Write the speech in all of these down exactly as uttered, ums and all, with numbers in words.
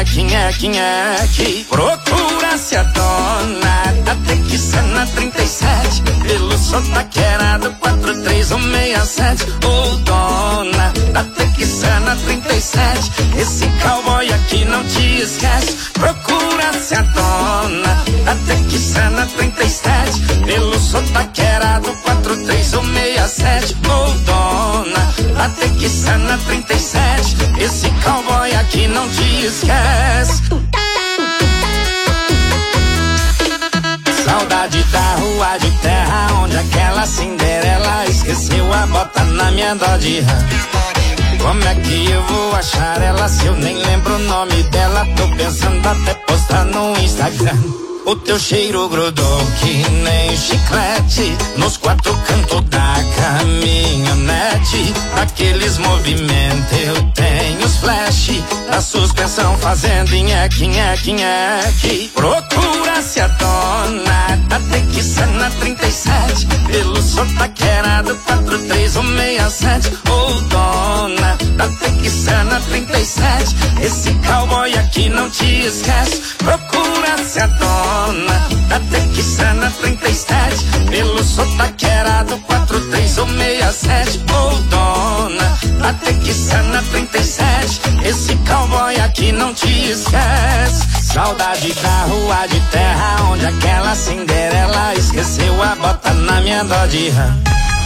nheque, nheque, nheque. Procura-se a dona da Texana trinta e sete, pelo sotaquerado quatro três um seis sete. Ô dona da Texana trinta e sete, esse cowboy aqui não te esquece. Procura-se a dona da Texana trinta e sete, pelo sotaquerado quatro três um seis sete. Ô dona da Texana trinta e sete, esse cowboy aqui não te esquece. Saudade da rua de terra, onde aquela Cinderela esqueceu a bota na minha Dodge Ram. Como é que eu vou achar ela se eu nem lembro o nome dela? Tô pensando até postar no Instagram. O teu cheiro grudou que nem chiclete nos quatro cantos da caminhonete. Aqueles movimentos eu tenho os flash da suspensão fazendo nheque, nheque, nheque. Procura-se a dona da Texana trinta e sete, pelo sotaquerado quatro três um seis sete. Ô dona da Texana trinta e sete, esse cowboy aqui não te esquece. Procura-se a dona da Texana trinta e sete, pelo sotaquerado quatro três um seis sete. Ô dona da Texana trinta e sete, esse cowboy aqui não te esquece. Saudade da rua de terra, onde aquela Cinderela esqueceu a bota na minha Dodge Ram.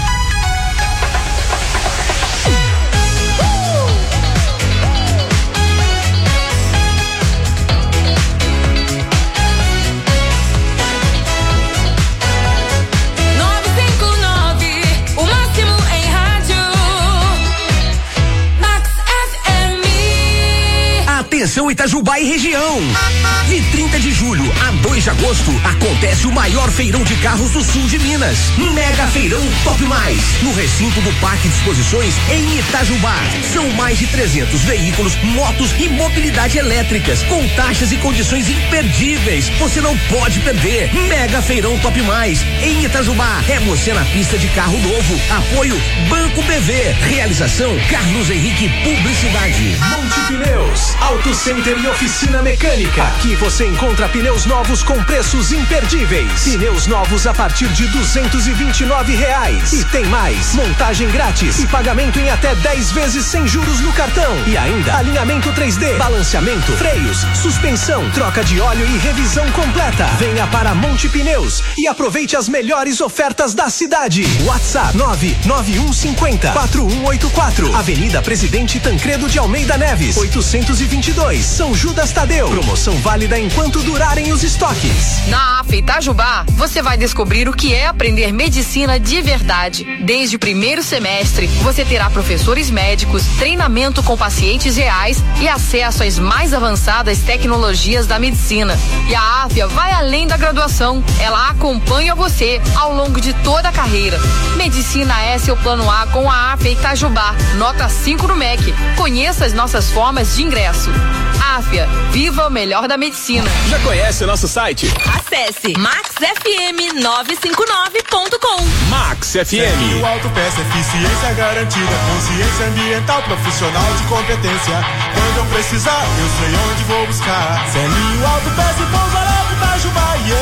Atenção Itajubá e região. De trinta de julho a dois de agosto acontece o maior feirão de carros do sul de Minas. Mega Feirão Top Mais, no recinto do Parque de Exposições em Itajubá. São mais de trezentos veículos, motos e mobilidade elétricas, com taxas e condições imperdíveis. Você não pode perder. Mega Feirão Top Mais em Itajubá. É você na pista de carro novo. Apoio Banco B V. Realização Carlos Henrique Publicidade. Monte Pneus, Auto Center e Oficina Mecânica. Aqui você encontra pneus novos com preços imperdíveis. Pneus novos a partir de duzentos e vinte e nove reais. E tem mais, montagem grátis e pagamento em até dez vezes sem juros no cartão. E ainda alinhamento três D, balanceamento, freios, suspensão, troca de óleo e revisão completa. Venha para Monte Pneus e aproveite as melhores ofertas da cidade. WhatsApp nove nove um cinco zero quatro um oito quatro. Avenida Presidente Tancredo de Almeida Neves, oitocentos e vinte e dois, São Judas Tadeu. Promoção válida enquanto durarem os estoques. Na A F Itajubá, você vai descobrir o que é aprender medicina de verdade. Desde o primeiro semestre, você terá professores médicos, treinamento com pacientes reais e acesso às mais avançadas tecnologias da medicina. E a Áfia vai além da graduação. Ela acompanha você ao longo de toda a carreira. Medicina é seu plano A com a Áfia Itajubá. Nota cinco no M E C. Conheça as nossas formas de ingresso. Áfia, viva o melhor da medicina. Já conhece o nosso site? Acesse max f m nove cinco nove ponto com. Max F M. O Autopeça, eficiência garantida, consciência ambiental, profissional de competência. Quando eu precisar, eu sei onde vou buscar. Celinho Autopeça e Pouso Alegre, Itajubá, yeah,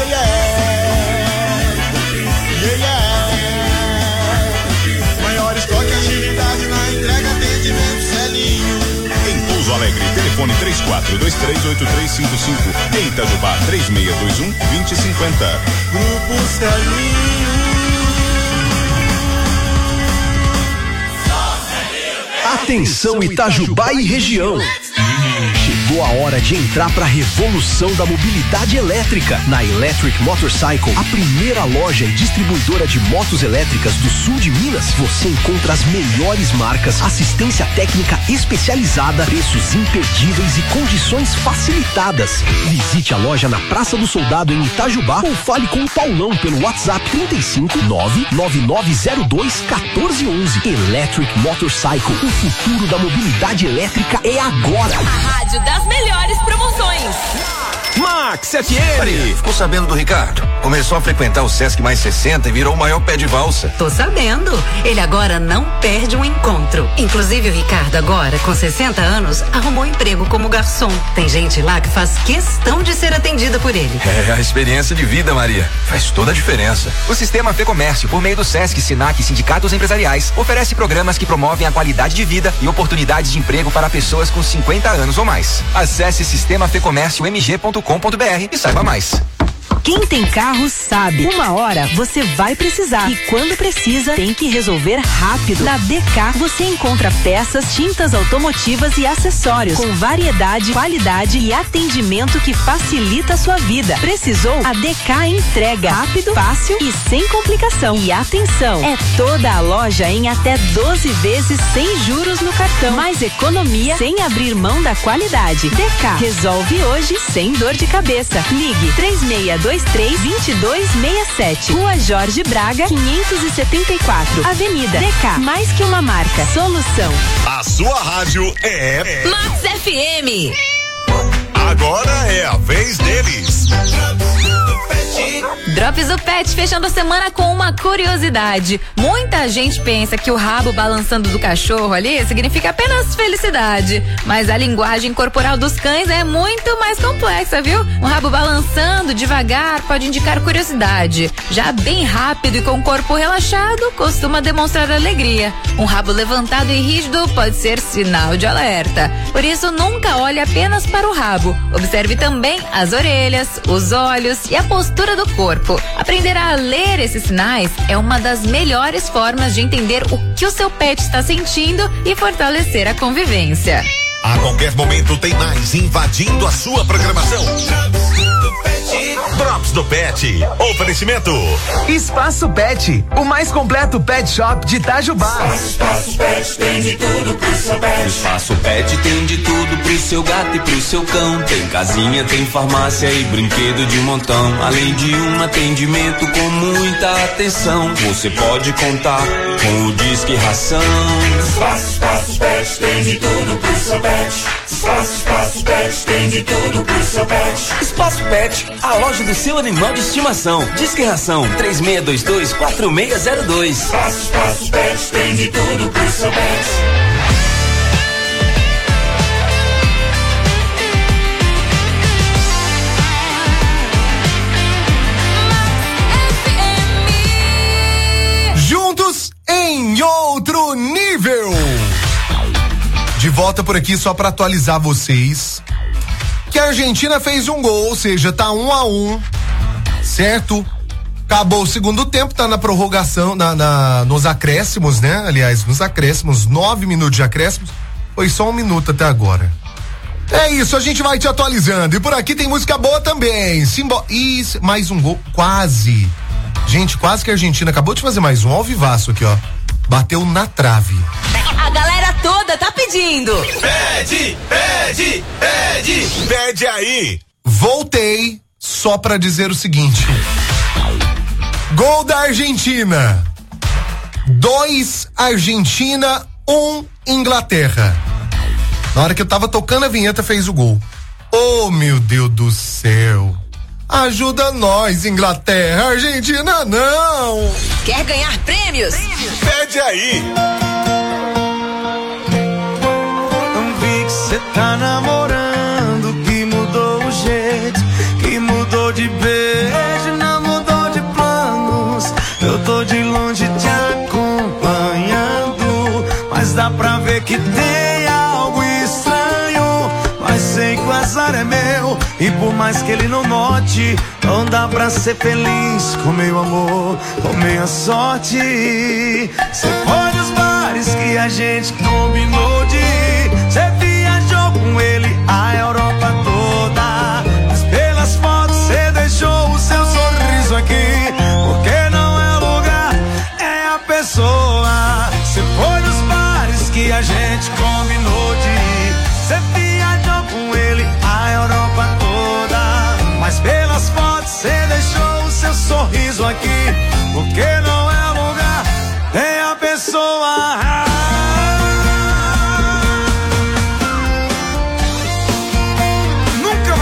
yeah. Yeah, yeah. Maior estoque, agilidade na entrega, atendimento, Celinho. Em Pouso Alegre, telefone três quatro dois três oito três cinco cinco. Em Itajubá, três seis dois um dois zero cinco zero. Grupo Celinho. Atenção Itajubá e região. Chegou a hora de entrar para a revolução da mobilidade elétrica. Na Electric Motorcycle, a primeira loja e distribuidora de motos elétricas do sul de Minas, você encontra as melhores marcas, assistência técnica especializada, preços imperdíveis e condições facilitadas. Visite a loja na Praça do Soldado em Itajubá ou fale com o Paulão pelo WhatsApp trinta e cinco, nove nove nove zero dois, um quatro um um. Electric Motorcycle, o futuro da mobilidade elétrica é agora. A rádio das melhores promoções. Max Max F M. Maria, ficou sabendo do Ricardo? Começou a frequentar o Sesc Mais sessenta e virou o maior pé de valsa. Tô sabendo. Ele agora não perde um encontro. Inclusive o Ricardo agora, com sessenta anos, arrumou emprego como garçom. Tem gente lá que faz questão de ser atendida por ele. É a experiência de vida, Maria. Faz toda a diferença. O Sistema Fê Comércio, por meio do Sesc, Sinac e sindicatos empresariais, oferece programas que promovem a qualidade de vida e oportunidades de emprego para pessoas com cinquenta anos ou mais. Acesse sistema fê comércio m g ponto com ponto b r e saiba mais. Quem tem carro sabe, uma hora você vai precisar e quando precisa tem que resolver rápido. Na D K você encontra peças, tintas automotivas e acessórios com variedade, qualidade e atendimento que facilita a sua vida. Precisou? A D K entrega rápido, fácil e sem complicação. E atenção, é toda a loja em até doze vezes sem juros no cartão. Mais economia sem abrir mão da qualidade. D K resolve hoje sem dor de cabeça. Ligue três seis dois três, dois dois seis sete. Rua Jorge Braga, quinhentos e setenta e quatro. Avenida D K. Mais que uma marca. Solução. A sua rádio é Max F M. Agora é a vez deles. Drops do Pet fechando a semana com uma curiosidade. Muita gente pensa que o rabo balançando do cachorro ali significa apenas felicidade, mas a linguagem corporal dos cães é muito mais complexa, viu? Um rabo balançando devagar pode indicar curiosidade. Já bem rápido e com o corpo relaxado costuma demonstrar alegria. Um rabo levantado e rígido pode ser sinal de alerta. Por isso nunca olhe apenas para o rabo. Observe também as orelhas, os olhos e a postura do corpo. Aprender a ler esses sinais é uma das melhores formas de entender o que o seu pet está sentindo e fortalecer a convivência. A qualquer momento tem mais invadindo a sua programação. Drops do Pet. Oferecimento. Espaço Pet, o mais completo pet shop de Itajubá. Espaço Pet tem de tudo pro seu pet. Espaço Pet tem de tudo pro seu gato e pro seu cão. Tem casinha, tem farmácia e brinquedo de montão. Além de um atendimento com muita atenção. Você pode contar com o Disque Ração. Espaço, Espaço Pet tem de tudo pro seu pet. Espaço, Espaço Pet tem de tudo pro seu pet. Espaço Pet, a loja do seu animal de estimação. Disque Ração três seis dois dois, quatro seis zero dois. Espaço, Espaço Pet tem de tudo pro seu pet. Juntos em outro nível. De volta por aqui só para atualizar vocês que a Argentina fez um gol, ou seja, tá um a um, certo? Acabou o segundo tempo, tá na prorrogação, na, na, nos acréscimos, né? Aliás, nos acréscimos, nove minutos de acréscimos, foi só um minuto até agora. É isso, a gente vai te atualizando. E por aqui tem música boa também. Simbo... Isso, mais um gol, quase. Gente, quase que a Argentina acabou de fazer mais um, ao vivaço aqui, ó. Bateu na trave. A galera toda tá pedindo. Pede, pede, pede, pede aí. Voltei só pra dizer o seguinte. Gol da Argentina. Dois Argentina, um Inglaterra. Na hora que eu tava tocando a vinheta, fez o gol. Oh, meu Deus do céu. Ajuda nós, Inglaterra. Argentina não. Quer ganhar prêmios? Pede aí. Não vi que cê tá namorando, que mudou o jeito, que mudou de beijo, não mudou de planos. Eu tô de longe te acompanhando, mas dá pra ver que tem algo estranho. Mas sei que o azar é meu, e por mais que ele não note, não dá pra ser feliz com meu amor, com minha sorte. Cê foi nos bares que a gente combinou de ir, cê viajou com ele a Europa toda, mas pelas fotos cê deixou o seu sorriso aqui, porque não é o lugar, é a pessoa. Cê foi nos bares que a gente combinou de ir, cê viajou com ele a Europa toda, mas pelas fotos cê deixou o seu sorriso aqui, porque não é lugar, é a pessoa.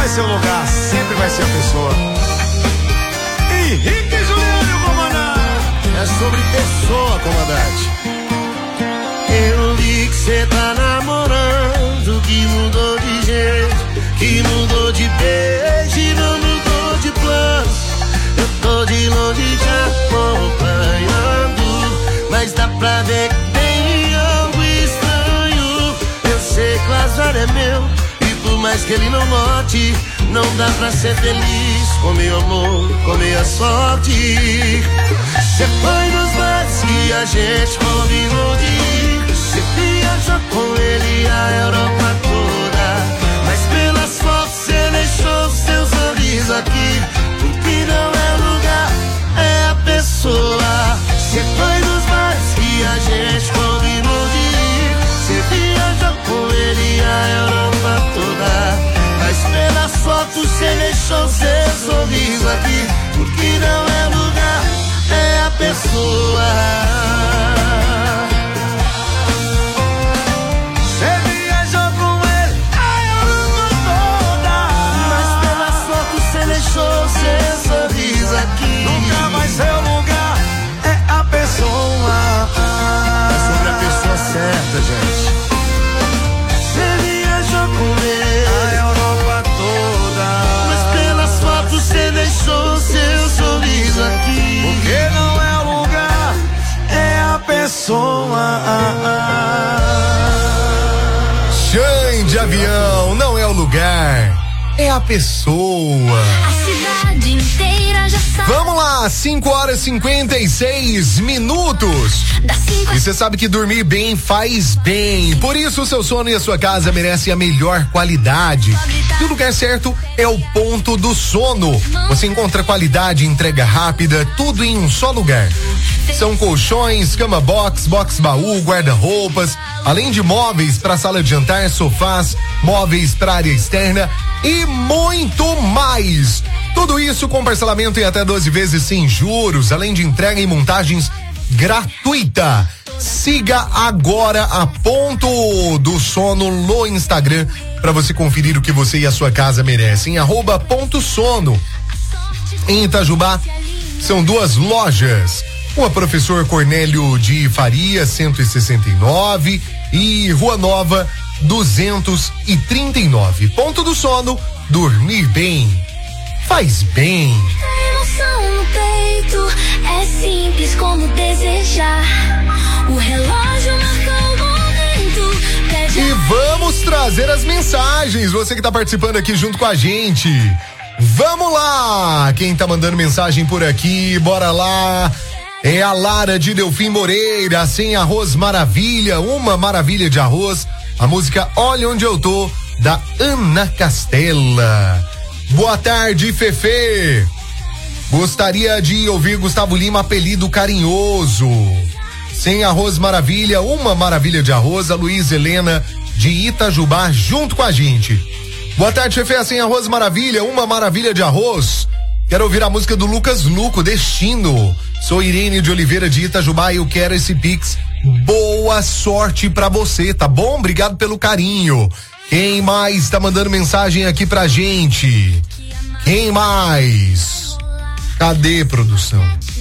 vai ser o lugar, sempre vai ser a pessoa. Henrique Juliano, comandante. É sobre pessoa, comandante. Eu vi que cê tá namorando, que mudou de jeito, que mudou de beijo e não mudou de planos. Eu tô de longe te acompanhando, mas dá pra ver que tem algo estranho. Eu sei que o azar é meu, e por mais que ele não note, não dá pra ser feliz com meu amor, com minha sorte. Cê foi nos bares que a gente combinou de ir, cê viajou com ele a Europa toda, mas pelas fotos cê deixou seu sorriso aqui, porque não é lugar, é a pessoa. Cê foi nos bares que a gente combinou de ir, cê viajou com ele a Europa toda, mas pelas fotos cê deixou seu sorriso aqui, porque não é lugar, é a pessoa. Cê viajou com ele a Europa toda, mas pelas fotos cê deixou seu sorriso aqui. Nunca vai ser o lugar, é a pessoa. É sobre a pessoa certa, gente. Cê viajou com ele a Europa toda, mas pelas fotos cê deixou seu sorriso aqui. Porque não é o lugar, é a pessoa. Chão de avião, não é o lugar, é a pessoa. A cidade inteira já sabe. Vamos lá, cinco horas e cinquenta e seis minutos. E você sabe que dormir bem faz bem. Por isso o seu sono e a sua casa merecem a melhor qualidade. E o lugar certo é o Ponto do Sono. Você encontra qualidade, entrega rápida, tudo em um só lugar. São colchões, cama box, box baú, guarda-roupas, além de móveis para sala de jantar, sofás, móveis para área externa e muito mais. Tudo isso com parcelamento em até doze vezes sem juros, além de entrega e montagens gratuita. Siga agora a Ponto do Sono no Instagram para você conferir o que você e a sua casa merecem. Arroba Ponto Sono. Em Itajubá são duas lojas. Uma Professor Cornélio de Faria, cento e sessenta e nove, e Rua Nova, duzentos e trinta e nove. Ponto do Sono, dormir bem faz bem. Emoção no peito, é simples como desejar. O relógio marca o momento. E vamos trazer as mensagens. Você que tá participando aqui junto com a gente. Vamos lá! Quem tá mandando mensagem por aqui, bora lá. É a Lara de Delfim Moreira, sem arroz maravilha, uma maravilha de arroz. A música Olha Onde Eu Tô, da Ana Castela. Boa tarde, Fefe. Gostaria de ouvir Gustavo Lima, apelido carinhoso. Sem arroz maravilha, uma maravilha de arroz. A Luiz Helena de Itajubá junto com a gente. Boa tarde, Fefe. Sem arroz maravilha, uma maravilha de arroz. Quero ouvir a música do Lucas Luco, Destino. Sou Irene de Oliveira de Itajubá e eu quero esse Pix. Boa sorte pra você, tá bom? Obrigado pelo carinho. Quem mais tá mandando mensagem aqui pra gente? Quem mais? Cadê, produção?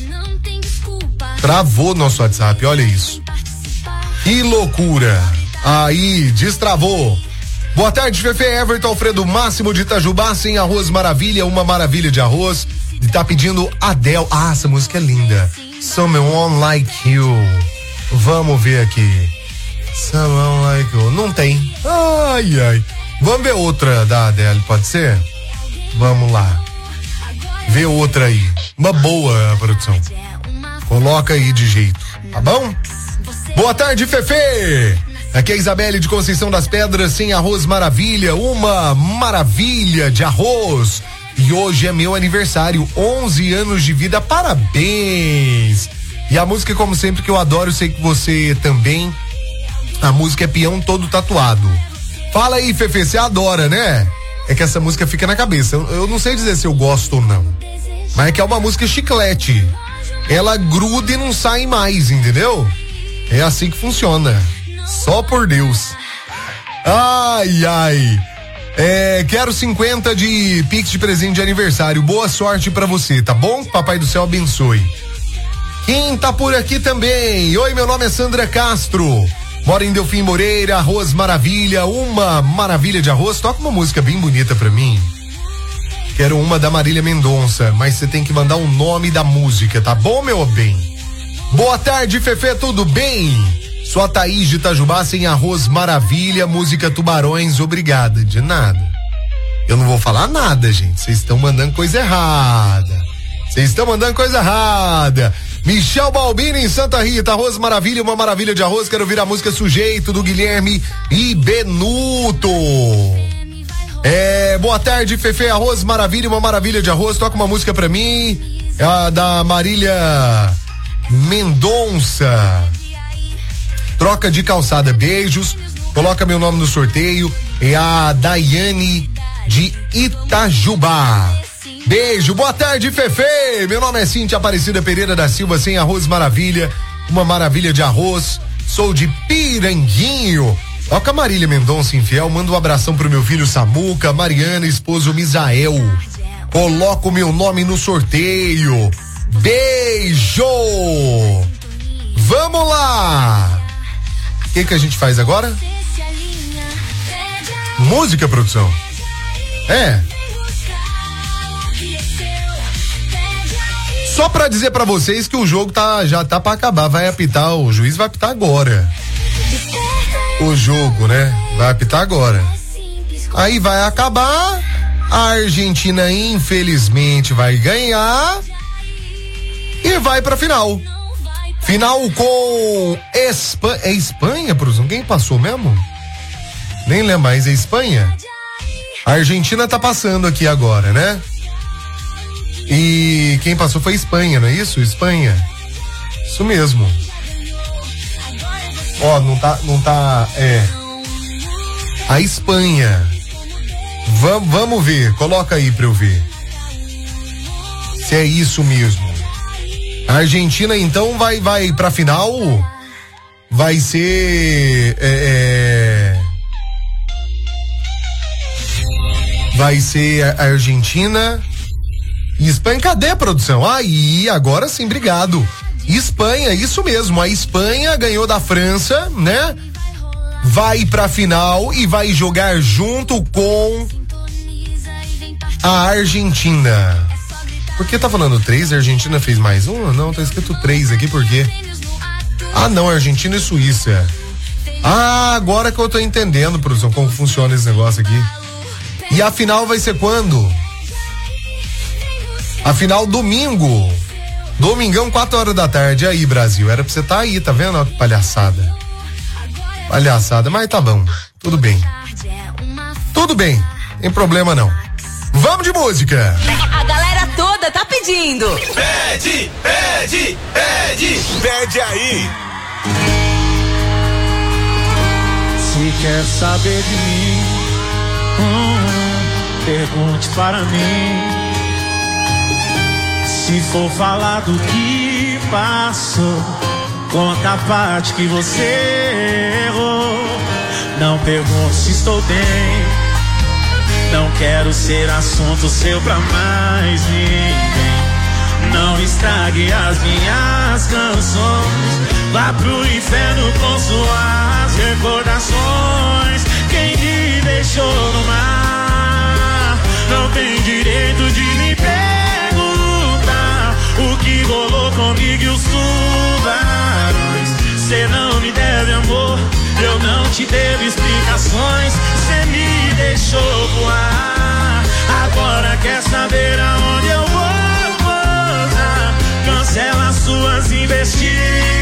Travou nosso WhatsApp, olha isso. Que loucura. Aí, destravou. Boa tarde, Fefe. Everton Alfredo Máximo de Itajubá, sem arroz maravilha, uma maravilha de arroz. E tá pedindo Adele. Ah, essa música é linda. Someone Like You. Vamos ver aqui. Someone Like You. Não tem. Ai, ai. Vamos ver outra da Adele, pode ser? Vamos lá. Vê outra aí. Uma boa, produção. Coloca aí de jeito, tá bom? Boa tarde, Fefe. Aqui é a Isabelle de Conceição das Pedras, sem arroz maravilha, uma maravilha de arroz. E hoje é meu aniversário, onze anos de vida, parabéns. E a música, como sempre, que eu adoro, sei que você também. A música é Peão Todo Tatuado. Fala aí, Fefe, você adora, né? É que essa música fica na cabeça. Eu, eu não sei dizer se eu gosto ou não. Mas é que é uma música chiclete. Ela gruda e não sai mais, entendeu? É assim que funciona. Só por Deus. Ai, ai. É, quero cinquenta de Pix de presente de aniversário. Boa sorte pra você, tá bom? Papai do céu abençoe. Quem tá por aqui também? Oi, meu nome é Sandra Castro. Moro em Delfim Moreira, arroz maravilha, uma maravilha de arroz. Toca uma música bem bonita pra mim. Quero uma da Marília Mendonça, mas você tem que mandar o nome da música, tá bom, meu bem? Boa tarde, Fefe, tudo bem? Sou a Thaís de Itajubá, sem arroz maravilha, música Tubarões, obrigada. De nada. Eu não vou falar nada, gente. Vocês estão mandando coisa errada. Vocês estão mandando coisa errada. Michel Balbini em Santa Rita, arroz maravilha, uma maravilha de arroz. Quero ouvir a música Sujeito do Guilherme e Benuto. É, boa tarde, Fefe, arroz maravilha, uma maravilha de arroz. Toca uma música pra mim, a da Marília Mendonça. Troca de calçada, beijos. Coloca meu nome no sorteio. É a Daiane de Itajubá. Beijo, boa tarde, Fefe. Meu nome é Cíntia Aparecida Pereira da Silva, sem arroz maravilha, uma maravilha de arroz. Sou de Piranguinho. Toca Marília Mendonça infiel. Manda um abração pro meu filho Samuca, Mariana, esposo Misael. Coloca o meu nome no sorteio. Beijo. Vamos lá. O que que a gente faz agora? Música, produção. É. Só pra dizer pra vocês que o jogo tá, já tá pra acabar, vai apitar, o juiz vai apitar agora. O jogo, né? Vai apitar agora. Aí vai acabar, a Argentina infelizmente vai ganhar e vai pra final. Final com Espanha. É Espanha, produção? Quem passou mesmo? Nem lembro mais, é Espanha? A Argentina tá passando aqui agora, né? E quem passou foi Espanha, não é isso? Espanha. Isso mesmo. Ó, não tá, não tá, é. A Espanha. Vamos, vamos ver, coloca aí pra eu ver. Se é isso mesmo. A Argentina então vai, vai pra final. Vai ser, é, é, vai ser a Argentina e Espanha. Cadê a produção? Aí, agora sim, obrigado. Espanha, isso mesmo, a Espanha ganhou da França, né? Vai pra final e vai jogar junto com a Argentina. Por que tá falando três? A Argentina fez mais um? Não, tá escrito três aqui, por quê? Ah, não, Argentina e Suíça. Ah, agora que eu tô entendendo, produção, como funciona esse negócio aqui. E a final vai ser quando? A final domingo. Domingão, quatro horas da tarde. Aí, Brasil, era pra você tá aí, tá vendo? Ó, que palhaçada. Palhaçada, mas tá bom. Tudo bem. Tudo bem, tem problema não. Vamos de música. A galera toda tá pedindo. Pede, pede, pede. Pede aí. Se quer saber de mim, hum, pergunte para mim. Se for falar do que passou, conta a parte que você errou. Não pergunte se estou bem, não quero ser assunto seu pra mais ninguém. Não estrague as minhas canções, vá pro inferno com suas recordações. Quem me deixou no mar não tem direito de me perguntar o que rolou comigo e os tubarões. Cê não me deve amor, eu não te devo explicações. Cê me deixou voar, agora quer saber aonde eu vou pousar. Cancela suas investigações.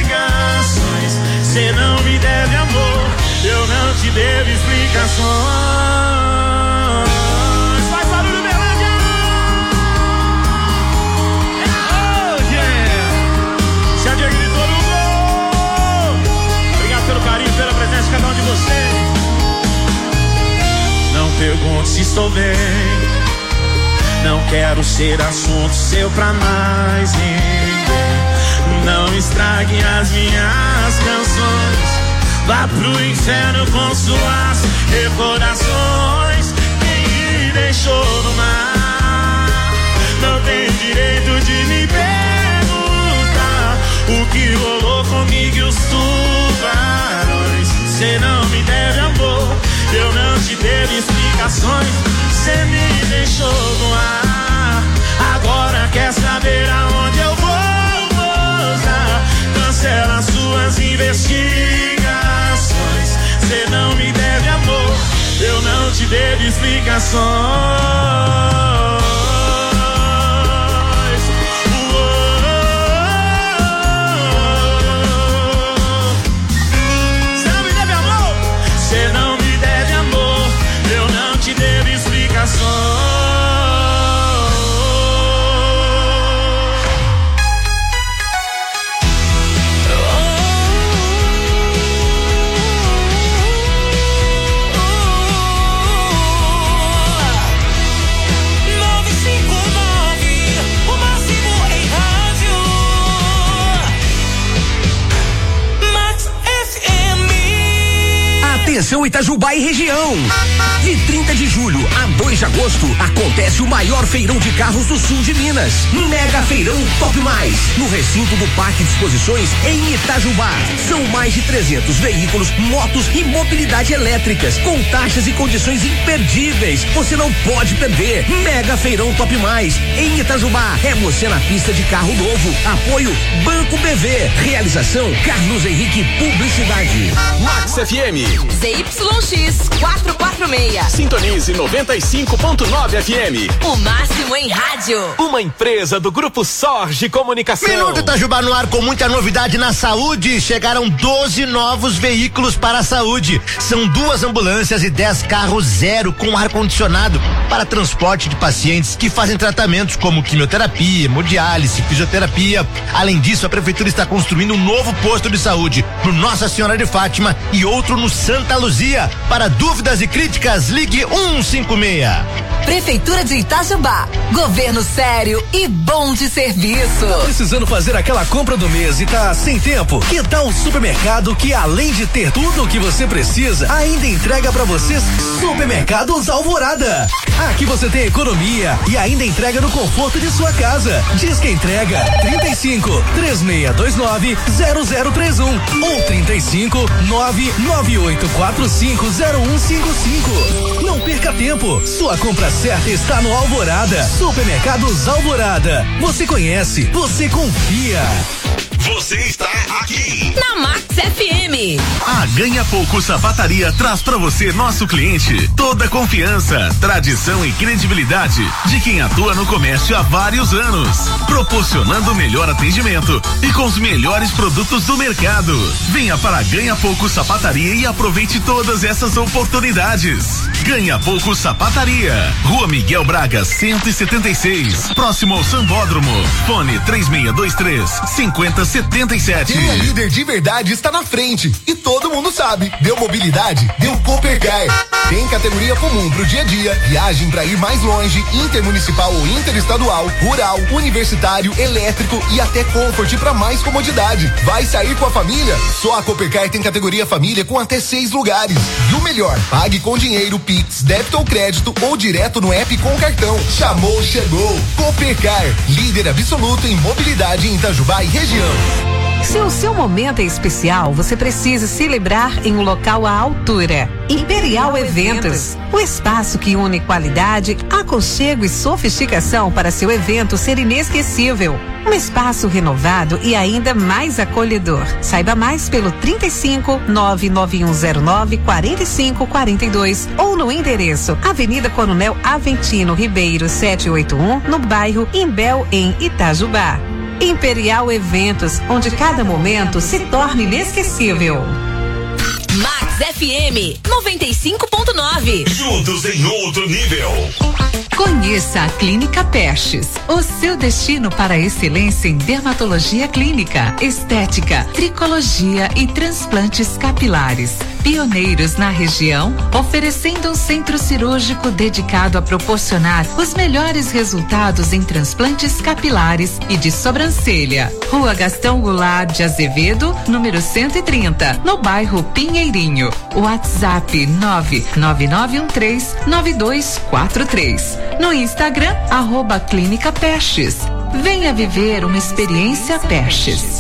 Cê não me deve amor, eu não te devo explicações. Faz barulho, Belândia! Oh, yeah! Se a Diego gritou no gol. Obrigado pelo carinho, pela presença de cada um de vocês. Não pergunte se estou bem, não quero ser assunto seu pra mais ninguém. Não estrague as minhas canções, vá pro inferno com suas recordações. Você me deixou no ar. Agora quer saber aonde eu vou usar? Cancela suas investigações. Você não me deve amor, eu não te devo explicações. Atenção Itajubá e região. De trinta de julho a dois de agosto acontece o maior feirão de carros do sul de Minas. Mega Feirão Top Mais, no recinto do Parque de Exposições em Itajubá. São mais de trezentos veículos, motos e mobilidade elétricas, com taxas e condições imperdíveis. Você não pode perder. Mega Feirão Top Mais em Itajubá. É você na pista de carro novo. Apoio Banco B V. Realização Carlos Henrique Publicidade. Max F M. Z Y X quatrocentos e quarenta e seis. Sintonize noventa e cinco ponto nove F M. O máximo em rádio. Uma empresa do Grupo Sorge Comunicação. Minuto Itajubá no ar com muita novidade na saúde. Chegaram doze novos veículos para a saúde. São duas ambulâncias e dez carros zero com ar-condicionado para transporte de pacientes que fazem tratamentos como quimioterapia, hemodiálise, fisioterapia. Além disso, a prefeitura está construindo um novo posto de saúde no Nossa Senhora de Fátima e outro no Santa Luzia. Para dúvidas e críticas, ligue um cinco seis. Prefeitura de Itajubá. Governo sério e bom de serviço. Tá precisando fazer aquela compra do mês e tá sem tempo? Que tal um supermercado que, além de ter tudo o que você precisa, ainda entrega pra vocês? Supermercados Alvorada. Aqui você tem economia e ainda entrega no conforto de sua casa. Diz que entrega trinta e cinco, três seis dois nove, zero zero três um ou trinta e cinco, nove nove oito quatro cinco zero um cinco cinco. Não perca tempo. Sua compra certa está no Alvorada. Supermercados Alvorada. Você conhece, você confia. Você está aqui na Max F M. A Ganha Pouco Sapataria traz pra você, nosso cliente, toda a confiança, tradição e credibilidade de quem atua no comércio há vários anos, proporcionando o melhor atendimento e com os melhores produtos do mercado. Venha para a Ganha Pouco Sapataria e aproveite todas essas oportunidades. Ganha Pouco Sapataria, Rua Miguel Braga, cento e setenta e seis, próximo ao Sambódromo. Fone três seis dois três, cinco zero setenta e sete. Quem é líder de verdade está na frente e todo mundo sabe. Deu mobilidade, deu Coopercar. Tem categoria comum pro dia a dia, viagem para ir mais longe, intermunicipal ou interestadual, rural, universitário, elétrico e até Comfort para mais comodidade. Vai sair com a família? Só a Coopercar tem categoria família com até seis lugares. E o melhor, pague com dinheiro, Pix, débito ou crédito ou direto no app com cartão. Chamou, chegou. Coopercar, líder absoluto em mobilidade em Itajubá e região. Se o seu momento é especial, você precisa celebrar em um local à altura. Imperial Eventos, o espaço que une qualidade, aconchego e sofisticação para seu evento ser inesquecível. Um espaço renovado e ainda mais acolhedor. Saiba mais pelo trinta e cinco, nove nove um zero nove, quarenta e cinco quarenta e dois ou no endereço Avenida Coronel Aventino Ribeiro setecentos e oitenta e um, no bairro Imbel, em Itajubá. Imperial Eventos, onde cada momento se torna inesquecível. Max F M noventa e cinco ponto nove. Juntos em outro nível. Conheça a Clínica Pestes, o seu destino para a excelência em dermatologia clínica, estética, tricologia e transplantes capilares. Pioneiros na região, oferecendo um centro cirúrgico dedicado a proporcionar os melhores resultados em transplantes capilares e de sobrancelha. Rua Gastão Goulart de Azevedo, número cento e trinta, no bairro Pinheirinho. WhatsApp nove nove nove um três nove dois quatro três. No Instagram, arroba Clínica Pestes. Venha viver uma experiência Pestes.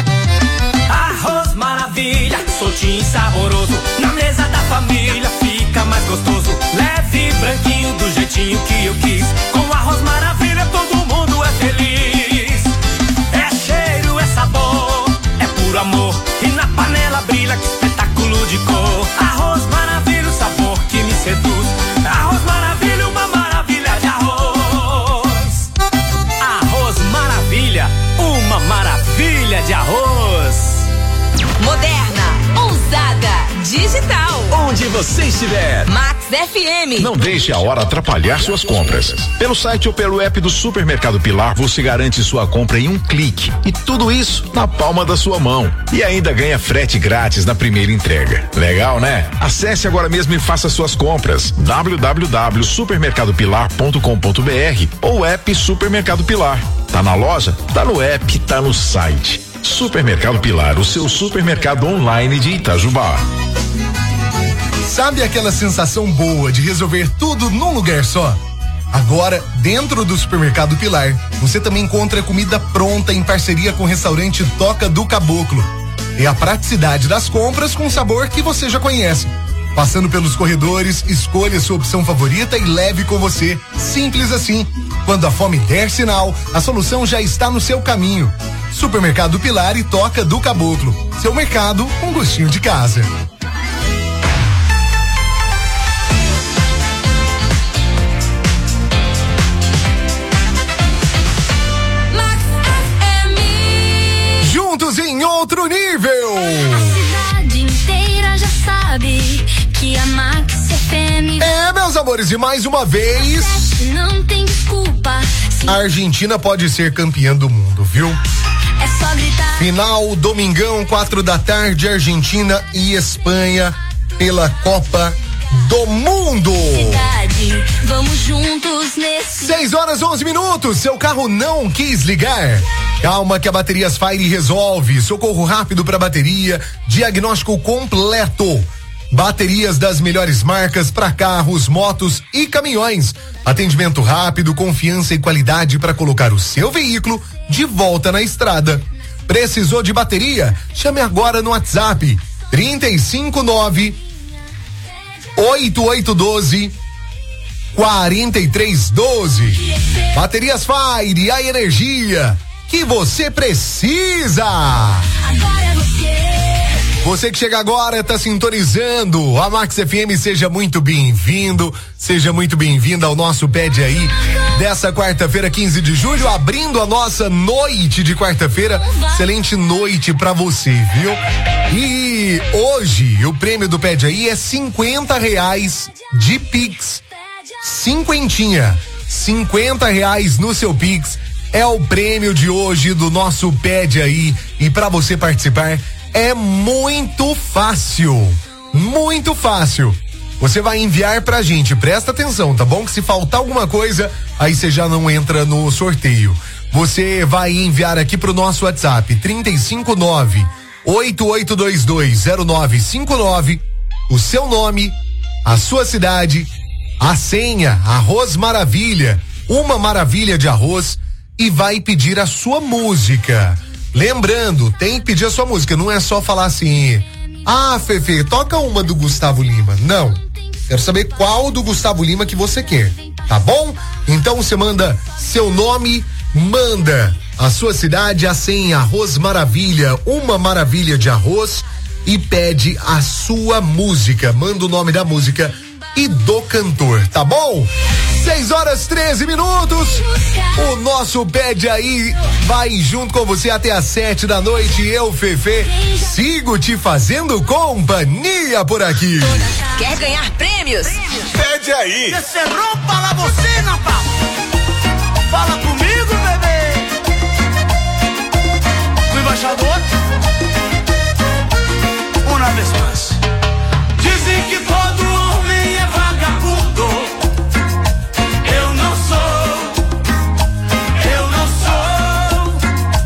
Arroz maravilha, soltinho e saboroso, na mesa da família fica fica mais gostoso. Leve, branquinho, do jeitinho que eu quis. Com arroz maravilha todo mundo é feliz. É cheiro, é sabor, é puro amor. E na panela brilha, que espetáculo de cor. Arroz maravilha, o sabor que me seduz. Arroz maravilha, uma maravilha de arroz. Arroz maravilha, uma maravilha de arroz. Moderna, ousada, digital. Onde você estiver. Max F M. Não deixe a hora atrapalhar suas compras. Pelo site ou pelo app do Supermercado Pilar, você garante sua compra em um clique. E tudo isso na palma da sua mão. E ainda ganha frete grátis na primeira entrega. Legal, né? Acesse agora mesmo e faça suas compras. w w w ponto supermercado pilar ponto com ponto b r ou app Supermercado Pilar. Tá na loja? Tá no app, tá no site. Supermercado Pilar, o seu supermercado online de Itajubá. Sabe aquela sensação boa de resolver tudo num lugar só? Agora, dentro do Supermercado Pilar, você também encontra comida pronta em parceria com o restaurante Toca do Caboclo. É a praticidade das compras com sabor que você já conhece. Passando pelos corredores, escolha sua opção favorita e leve com você. Simples assim. Quando a fome der sinal, a solução já está no seu caminho. Supermercado Pilar e Toca do Caboclo. Seu mercado com gostinho de casa. Juntos em outro nível. A cidade inteira já sabe que a Max F M. É, meus amores, e mais uma vez. Não tem desculpa. A Argentina pode ser campeã do mundo, viu? É só gritar. Final, domingão, quatro da tarde, Argentina e Espanha pela Copa do Mundo. Cidade, vamos juntos nesse. seis horas onze minutos, seu carro não quis ligar? Calma que a Baterias Fire resolve. Socorro rápido para bateria, diagnóstico completo. Baterias das melhores marcas para carros, motos e caminhões. Atendimento rápido, confiança e qualidade para colocar o seu veículo de volta na estrada. Precisou de bateria? Chame agora no WhatsApp trinta e cinco nove oito oito um dois quarenta e três doze. Baterias Fire, a energia que você precisa. Agora é você. Você que chega agora, tá sintonizando a Max F M, seja muito bem-vindo, seja muito bem-vinda ao nosso Pede Aí dessa quarta-feira, quinze de julho, abrindo a nossa noite de quarta-feira. Excelente noite pra você, viu? E hoje o prêmio do Pede Aí é cinquenta reais de Pix. Cinquentinha, cinquenta reais no seu Pix é o prêmio de hoje do nosso Pede Aí. E pra você participar é muito fácil, muito fácil. Você vai enviar pra gente, presta atenção, tá bom? Que se faltar alguma coisa, aí você já não entra no sorteio. Você vai enviar aqui pro nosso WhatsApp, trinta e cinco nove oito oito dois dois zero nove cinco nove, o seu nome, a sua cidade, a senha, Arroz Maravilha, uma maravilha de arroz, e vai pedir a sua música. Lembrando, tem que pedir a sua música, não é só falar assim, ah, Fefe, toca uma do Gustavo Lima. Não, quero saber qual do Gustavo Lima que você quer, tá bom? Então você manda seu nome, manda a sua cidade, a senha Arroz Maravilha, uma maravilha de arroz, e pede a sua música, manda o nome da música e do cantor, tá bom? seis horas treze minutos. O nosso Pede Aí vai junto com você até às sete da noite. Eu, Fefe, sigo te fazendo companhia por aqui. Quer ganhar prêmios? Pede Aí. Você rompa lá você, Natal. Fala comigo, bebê. O embaixador. Uma vez mais. Dizem que todo homem é vagabundo. Eu não sou, eu não sou.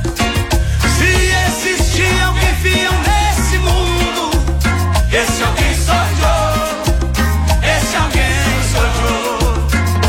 Se existir alguém fiel nesse mundo, esse alguém sou eu. Esse alguém sou eu.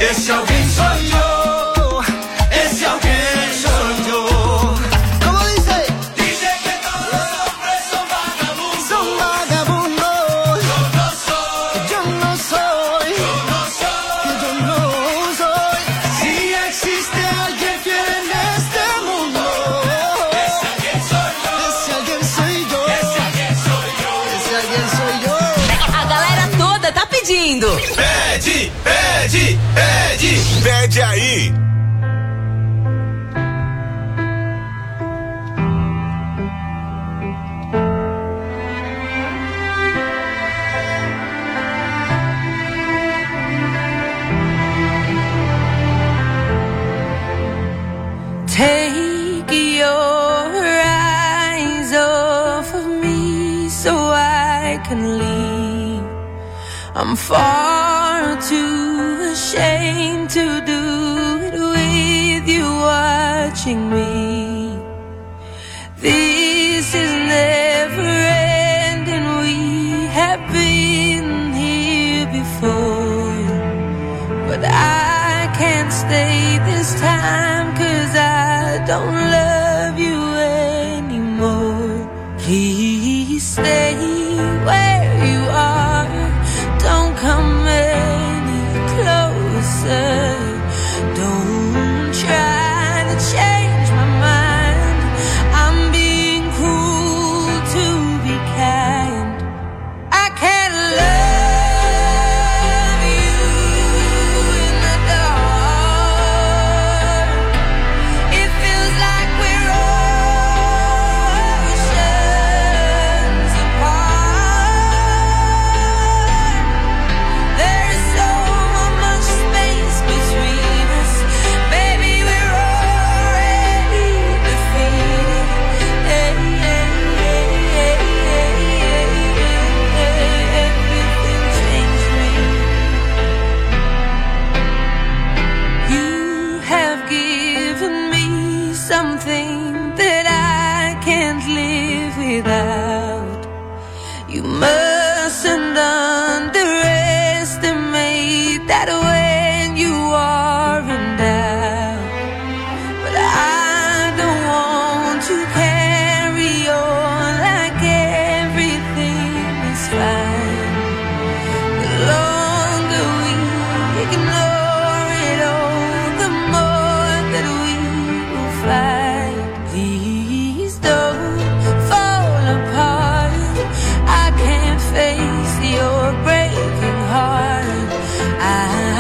Esse alguém sou eu. Esse alguém sou eu. ¿Cómo dice? Dice que todos los hombres son vagabundos. Son vagabundos. Yo no soy. Yo no soy. Yo no soy. Yo no soy. Si existe alguien fiel en este mundo, Ese alguien soy yo. ese alguien soy yo. Esse alguien soy yo. A galera toda tá pedindo. Pede, pede, pede. Pede aí. Take your eyes off of me so I can leave. I'm far too ashamed to do it with you watching me. This is never ending. We have been here before, but I can't stay this time 'cause I don't love you anymore. Please stay where you are. Don't come any closer. Don't try to change my mind. I'm being cruel to be kind. I can't love you in the dark. It feels like we're oceans apart. There's so much space between us. Baby, we're already defeated. Everything changed me. You have given me something that I can't live without. You mustn't underestimate that when you are in doubt. But I don't want to carry on like everything is fine. The longer we ignore it all, the more that we will fight. Please don't fall apart. I can't face your breaking heart. I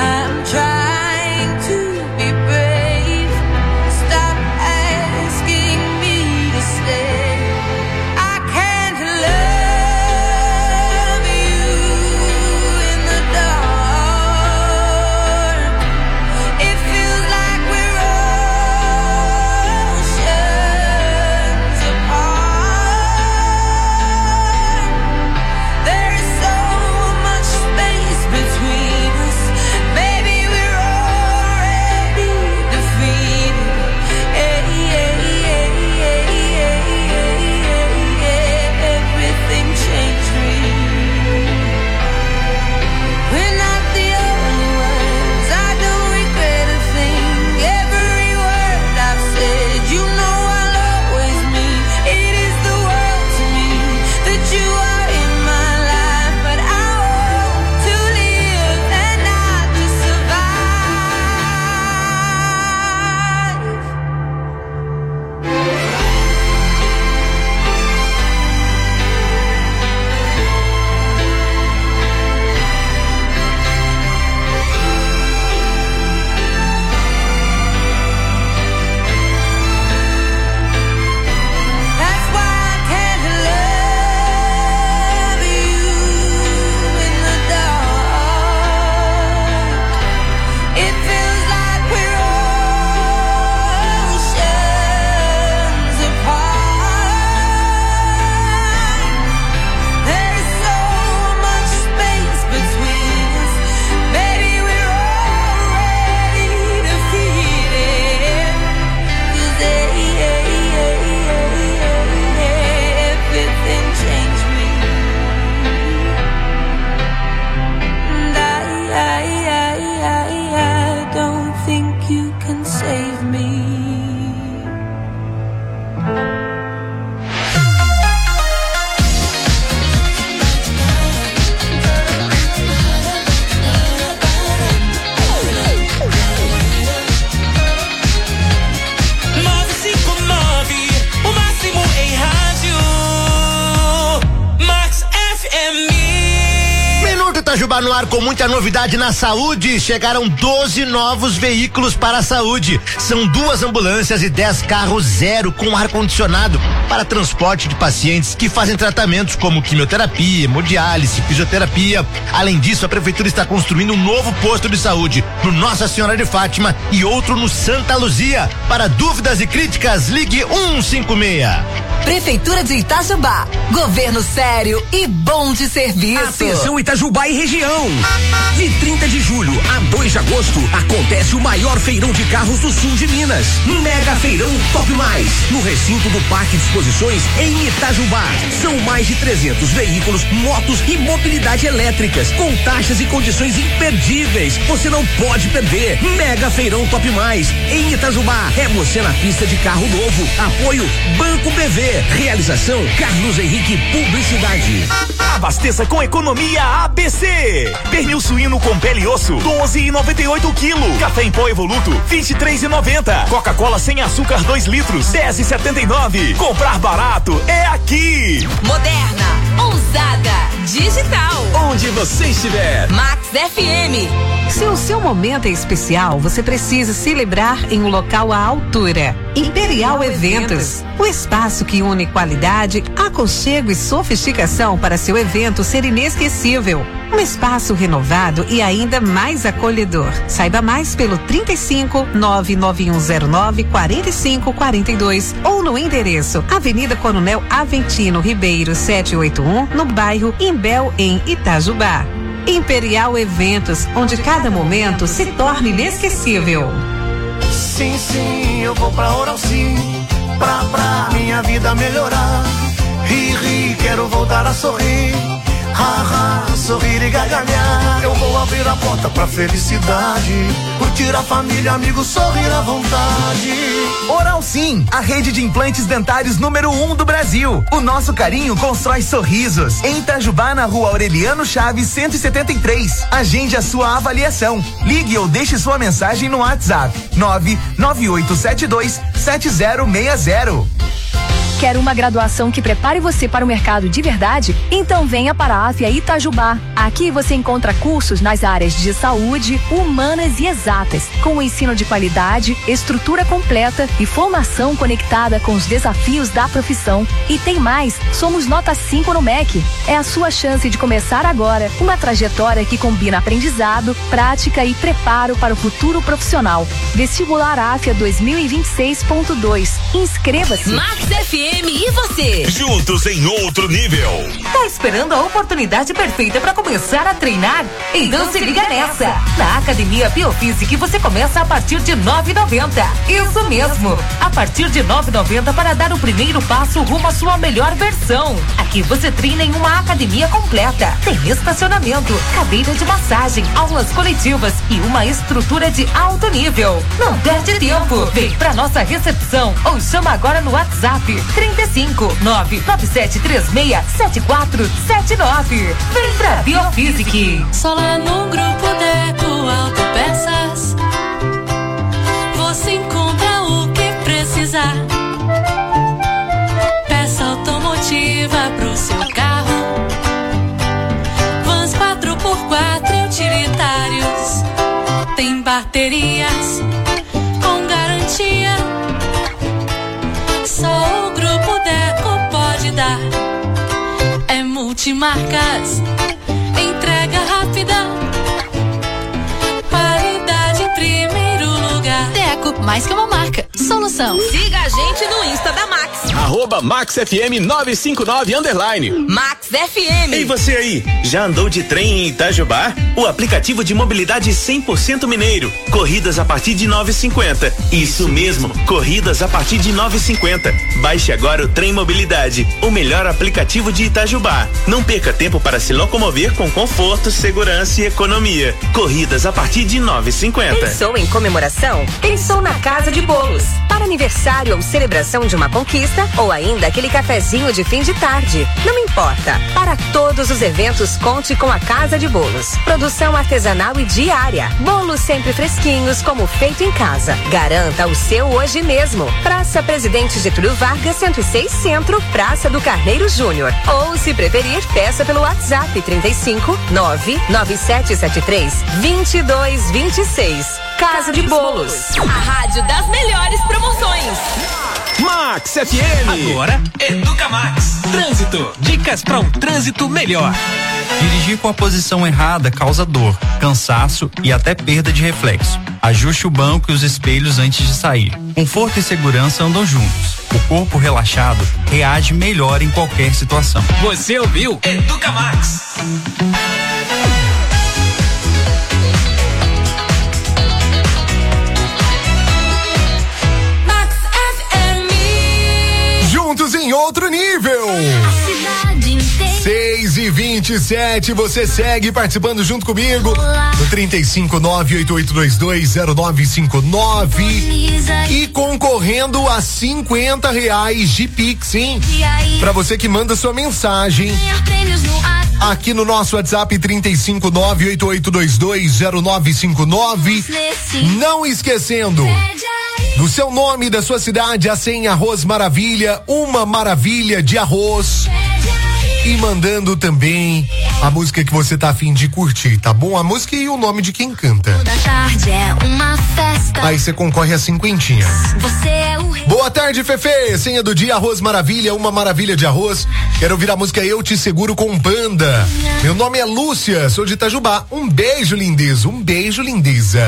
Itajubá no ar com muita novidade na saúde. Chegaram doze novos veículos para a saúde. São duas ambulâncias e dez carros zero com ar-condicionado para transporte de pacientes que fazem tratamentos como quimioterapia, hemodiálise, fisioterapia. Além disso, a prefeitura está construindo um novo posto de saúde no Nossa Senhora de Fátima e outro no Santa Luzia. Para dúvidas e críticas, ligue um cinco seis. Prefeitura de Itajubá, governo sério e bom de serviço. Atenção Itajubá e região. De trinta de julho a dois de agosto acontece o maior feirão de carros do sul de Minas. Mega Feirão Top Mais, no recinto do Parque de Exposições em Itajubá. São mais de trezentos veículos, motos e mobilidade elétricas, com taxas e condições imperdíveis. Você não pode perder. Mega Feirão Top Mais em Itajubá. É você na pista de carro novo. Apoio Banco B V. Realização Carlos Henrique Publicidade. Abasteça com economia A B C. Pernil suíno com pele e osso, doze e noventa e oito quilo. Café em pó Evoluto, vinte e três e noventa. Coca-Cola sem açúcar dois litros, dez e setenta e nove. Comprar barato é aqui. Moderna, ousada, digital. Onde você estiver. Max F M. Se o seu momento é especial, você precisa celebrar em um local à altura. Imperial Eventos, o espaço que une qualidade, aconchego e sofisticação para seu evento ser inesquecível. Um espaço renovado e ainda mais acolhedor. Saiba mais pelo trinta e cinco, nove nove um zero nove, quarenta e cinco quarenta e dois ou no endereço Avenida Coronel Aventino Ribeiro setecentos e oitenta e um, no bairro Imbel, em Itajubá. Imperial Eventos, onde cada momento se torna inesquecível. Sim, sim, eu vou pra Oral Sim, pra, pra minha vida melhorar. Ri, ri, quero voltar a sorrir. Ha, ha, sorrir e gargalhar. Eu vou abrir a porta pra felicidade, curtir a família, amigos, sorrir à vontade. Oral Sim, a rede de implantes dentários número um do Brasil. O nosso carinho constrói sorrisos. Em Itajubá, na rua Aureliano Chaves, cento e setenta e três. Agende a sua avaliação. Ligue ou deixe sua mensagem no WhatsApp nove nove oito sete dois sete zero seis zero. Quer uma graduação que prepare você para o mercado de verdade? Então venha para a Afia Itajubá. Aqui você encontra cursos nas áreas de saúde, humanas e exatas, com ensino de qualidade, estrutura completa e formação conectada com os desafios da profissão. E tem mais, somos nota cinco no M E C. É a sua chance de começar agora uma trajetória que combina aprendizado, prática e preparo para o futuro profissional. Vestibular Afia dois mil e vinte e seis ponto dois. Inscreva-se. Max F M e você. Juntos em outro nível. Tá esperando a oportunidade perfeita para começar a treinar? Então se liga nessa. Na Academia Biofísica você começa a partir de nove e noventa. Isso mesmo. A partir de nove e noventa para dar o primeiro passo rumo à sua melhor versão. Aqui você treina em uma academia completa. Tem estacionamento, cadeira de massagem, aulas coletivas e uma estrutura de alto nível. Não perde tempo. Vem pra nossa recepção ou chama agora no WhatsApp trinta e cinco, nove nove sete três seis, sete quatro sete nove. Vem pra Biofísica. Só lá no Grupo Deco Autopeças você encontra o que precisar. Peça automotiva pro seu carro, vans quatro por quatro e utilitários. Tem baterias com garantia. Só o Grupo Deco pode dar. É multimarcas, entrega rápida, qualidade em primeiro lugar. Deco, mais que uma marca, solução. Siga a gente no Insta da Max. Arroba Max F M nove cinco nove underline. Max F M. Ei, você aí, já andou de trem em Itajubá? O aplicativo de mobilidade cem por cento mineiro. Corridas a partir de nove e cinquenta. Isso mesmo, corridas a partir de nove e cinquenta. Baixe agora o Trem Mobilidade, o melhor aplicativo de Itajubá. Não perca tempo para se locomover com conforto, segurança e economia. Corridas a partir de nove e cinquenta. Pensou em comemoração? Pensou na Casa de Bolos. Para aniversário ou celebração de uma conquista ou ainda aquele cafezinho de fim de tarde. Não importa. Para todos os eventos, conte com a Casa de Bolos. Produção artesanal e diária. Bolos sempre fresquinhos, como feito em casa. Garanta o seu hoje mesmo. Praça Presidente Getúlio Vargas, cento e seis Centro, Praça do Carneiro Júnior. Ou, se preferir, peça pelo WhatsApp trinta e cinco, nove nove sete sete três, vinte e dois vinte e seis. Casa de Bolos. A rádio das melhores promoções. Max F M. Agora, Educa Max. Trânsito. Dicas para um trânsito melhor. Dirigir com a posição errada causa dor, cansaço e até perda de reflexo. Ajuste o banco e os espelhos antes de sair. Conforto e segurança andam juntos. O corpo relaxado reage melhor em qualquer situação. Você ouviu? Educa Max. Juntos em outro nível. seis e vinte e sete, você segue participando junto comigo no trinta e cinco, nove oito oito dois dois zero nove cinco nove e concorrendo a cinquenta reais de Pix, hein? Pra você que manda sua mensagem aqui no nosso WhatsApp trinta e cinco, nove oito oito dois dois zero nove cinco nove. Não esquecendo do seu nome, da sua cidade, a senha Arroz Maravilha, uma maravilha de arroz. E mandando também a música que você tá a fim de curtir, tá bom? A música e o nome de quem canta. Toda tarde é uma festa. Aí você concorre a cinquentinha. Você é o rei. Boa tarde, Fefe. Senha do dia, Arroz Maravilha, uma maravilha de arroz. Quero ouvir a música Eu Te Seguro com Panda. Meu nome é Lúcia, sou de Itajubá. Um beijo, lindeza. Um beijo, lindeza.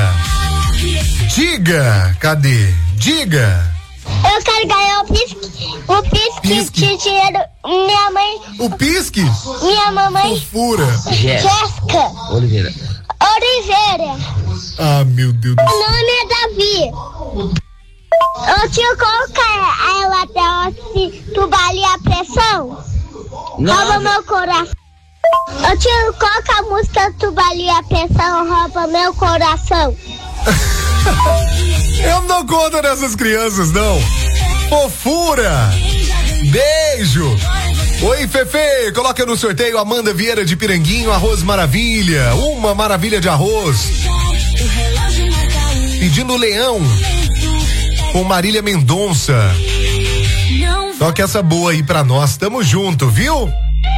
Diga, cadê? Diga. Eu quero ganhar o pisque. O pisque, pisque. de dinheiro. Minha mãe. O pisque? Minha mamãe. Fofura. Jéssica. Oliveira. Oliveira. Ah, meu Deus do céu. O nome é Davi. Eu tio, colocar ela até se tubalir a pressão. Rouba meu coração. Eu tio, coloca a música Tubalir a pressão, rouba meu coração. Eu não dou conta dessas crianças, não. Fofura. Beijo. Oi, Fefe, coloca no sorteio Amanda Vieira de Piranguinho, Arroz Maravilha, uma maravilha de arroz. Pedindo Leão com Marília Mendonça. Toca essa boa aí pra nós, tamo junto, viu?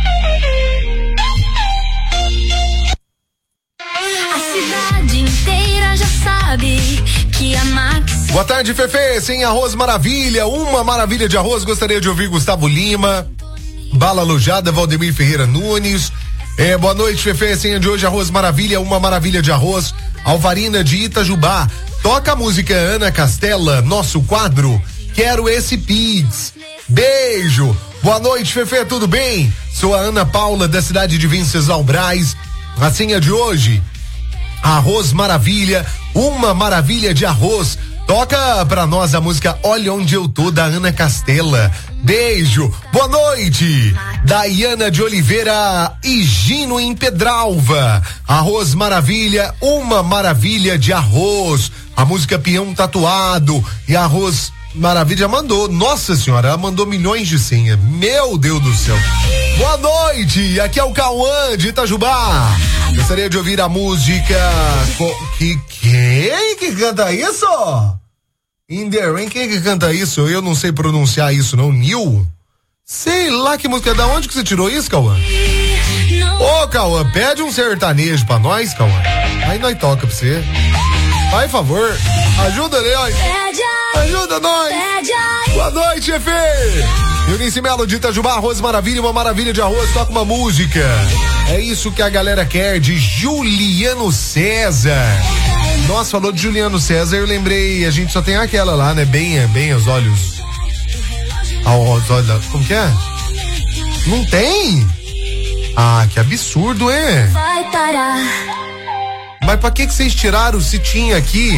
A cidade inteira já sabe que a Max. Boa tarde, Fefe, sem Arroz Maravilha, uma maravilha de arroz. Gostaria de ouvir Gustavo Lima, Bala Alojada, Valdemir Ferreira Nunes. É, boa noite, Fefe, senha de hoje, Arroz Maravilha, uma maravilha de arroz. Alvarina de Itajubá. Toca a música Ana Castela, nosso quadro. Quero esse Pix. Beijo. Boa noite, Fefe, tudo bem? Sou a Ana Paula, da cidade de Venceslau Braz. A senha de hoje, Arroz Maravilha, uma maravilha de arroz. Toca pra nós a música Olha Onde Eu Tô, da Ana Castela. Beijo. Boa noite. Daiana de Oliveira e Gino em Pedralva. Arroz Maravilha, uma maravilha de arroz. A música Peão Tatuado e Arroz Maravilha mandou. Nossa senhora, ela mandou milhões de senha. Meu Deus do céu. Boa noite. Aqui é o Cauã de Itajubá. Gostaria de ouvir a música. Que quem que canta isso? In the Rain, quem que canta isso? Eu não sei pronunciar isso, não. Nil? Sei lá que música. Da onde que você tirou isso, Cauã? Ô, Cauã, pede um sertanejo pra nós, Cauã. Aí nós toca pra você. Vai, favor. Ajuda, nós. Ajuda nós. Boa noite, chefe. Eunice Melo de Itajubá, Arroz Maravilha, uma maravilha de arroz. Toca uma música. É isso que a galera quer, de Juliano César. Nossa, falou de Juliano César, eu lembrei, a gente só tem aquela lá, né? Bem, bem os olhos. Ah, os olhos, como que é? Não tem? Ah, que absurdo, é? Vai parar. Mas pra que que vocês tiraram se tinha aqui?